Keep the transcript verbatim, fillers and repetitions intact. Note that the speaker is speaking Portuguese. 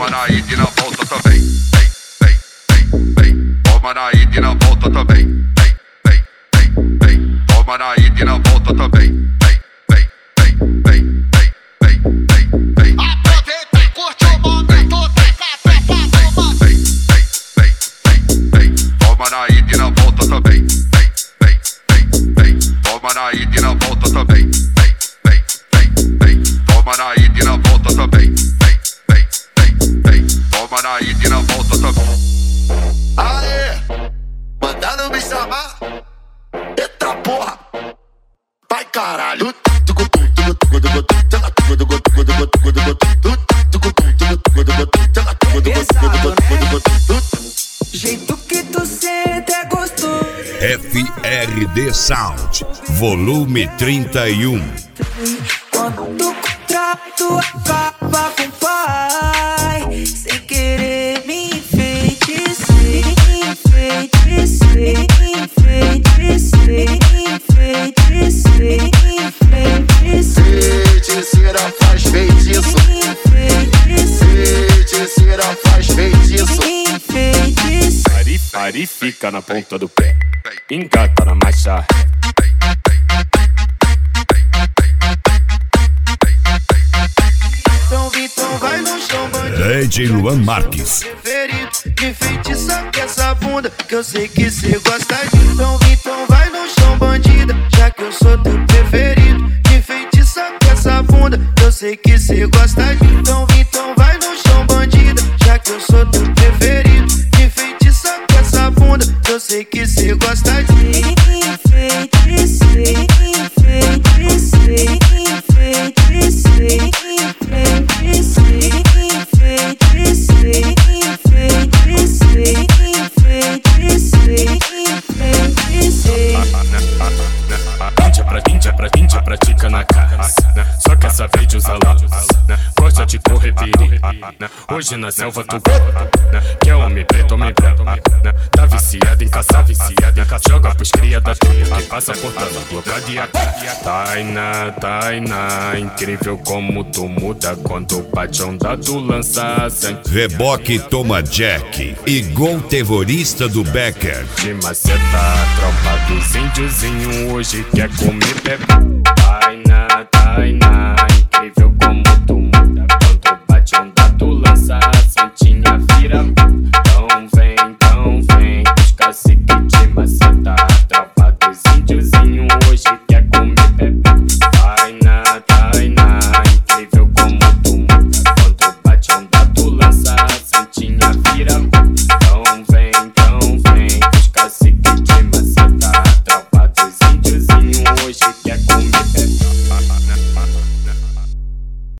Toma na ida e na volta também. Vem, vem, vem, vem. Toma na ida e na volta também. Vem, vem, vem, vem. Toma na ida e na volta também. Vem, vem, vem, vem, vem, vem, vem, vem. Aproveita e curte o momento, taca pra toma. Vem, vem, vem, vem, vem. Toma na ida e na volta também. Vem, vem, vem, vem. Toma na ida e na volta também. Vem, vem, vem, vem. Toma na ida e na volta também. Vem, vem, vem, vem. Toma na ida e na volta também. Aê, mandaram me chamar. Eita porra, vai caralho. Pesado, né? Jeito que tu sente é gostoso. F R D Sound, volume trinta e um. Quando tu contrai, tu acaba com o pai. Sem querer me enfeitiçar, enfeitiçar, enfeitiçar, enfeitiçar, enfeitiçar. Feiticeira faz feitiço. Feiticeira faz feitiço. Enfeitiçar. Pari fica na ponta do pé, engata na marcha. Então Vitão vai no chão bandido. D J Luan Marques. Preferido, me feitiça com essa bunda, que eu sei que cê gosta de. Então Vitão vai no chão bandida, já que eu sou teu preferido. Me feitiça com essa bunda, que eu sei que cê gosta de. Então Vitão vai no chão bandida, já que eu sou teu preferido. Me feitiça com essa bunda, que eu sei que cê gosta de. Enfeitiçar, enfeitiçar, enfeitiçar, enfeitiçar, enfeitiçar, enfeitiçar, enfeitiçar. Índia pra Índia pra Índia pratica na casa, só que essa vez usa luz. Gosta de correr perigo. Hoje na selva tu quer homem preto, homem branco. Tá viciado em caçar, viciado em caçar. Joga pros cria da turma que passa cortando blocado e aqui. Tainá, Tainá, incrível como tu muda quando bate onda do lança sangue. Reboque toma Jack e gol terrorista do Becker. De maceta, tropa dos índiozinho hoje quer comer bebê.